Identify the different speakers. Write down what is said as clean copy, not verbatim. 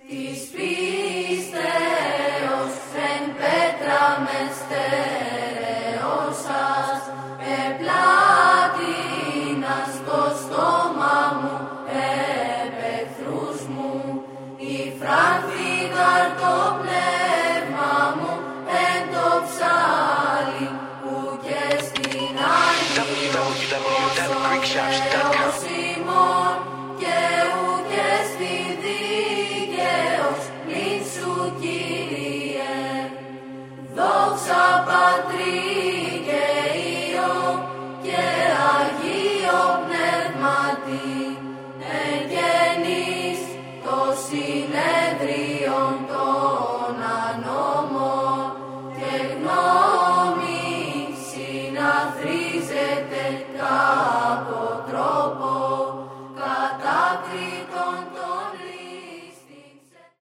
Speaker 1: Της πίστεως εν πέτρα μεν στερεώσας, επλάτινας το στόμα μου, επ' μου, η φράνθηκαρ το πνεύμα μου, εν το ψάλι που και στην Αγίος ημών και ου και στη δίκαιος πλην σου, Κύριε. Δόξα Πατρί και Υιό και Αγίο Πνεύματι, εν γενής το συνέδριον